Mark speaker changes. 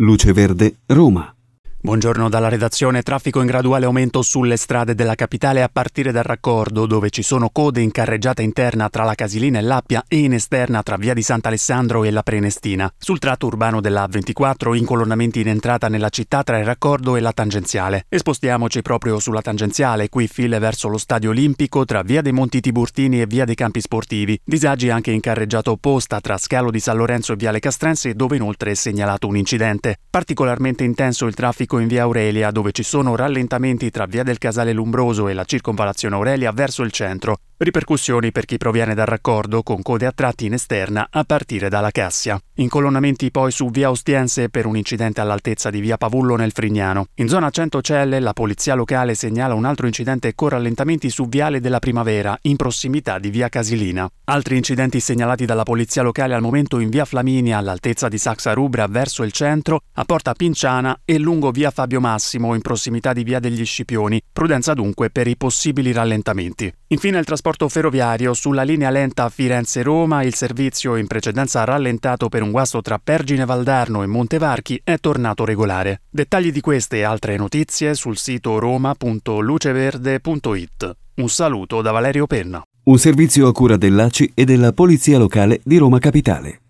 Speaker 1: Luce Verde, Roma.
Speaker 2: Buongiorno dalla redazione. Traffico in graduale aumento sulle strade della capitale a partire dal raccordo, dove ci sono code in carreggiata interna tra la Casilina e l'Appia e in esterna tra via di Sant'Alessandro e la Prenestina. Sul tratto urbano della A24 incolonnamenti in entrata nella città tra il raccordo e la tangenziale. E spostiamoci proprio sulla tangenziale, qui file verso lo Stadio Olimpico tra via dei Monti Tiburtini e via dei Campi Sportivi. Disagi anche in carreggiata opposta tra Scalo di San Lorenzo e viale Castrense, dove inoltre è segnalato un incidente. Particolarmente intenso il traffico in via Aurelia, dove ci sono rallentamenti tra via del Casale Lumbroso e la circonvallazione Aurelia verso il centro. Ripercussioni per chi proviene dal raccordo, con code a tratti in esterna a partire dalla Cassia. Incolonnamenti poi su via Ostiense per un incidente all'altezza di via Pavullo nel Frignano. In zona Centocelle la polizia locale segnala un altro incidente con rallentamenti su viale della Primavera, in prossimità di via Casilina. Altri incidenti segnalati dalla polizia locale al momento in via Flaminia all'altezza di Saxa Rubra verso il centro, a Porta Pinciana e lungo via Fabio Massimo in prossimità di via degli Scipioni. Prudenza dunque per i possibili rallentamenti. Infine il trasporto ferroviario. Sulla linea lenta Firenze-Roma il servizio, in precedenza rallentato per un guasto tra Pergine Valdarno e Montevarchi, è tornato regolare. Dettagli di queste e altre notizie sul sito roma.luceverde.it. Un saluto da Valerio Penna.
Speaker 1: Un servizio a cura dell'ACI e della Polizia Locale di Roma Capitale.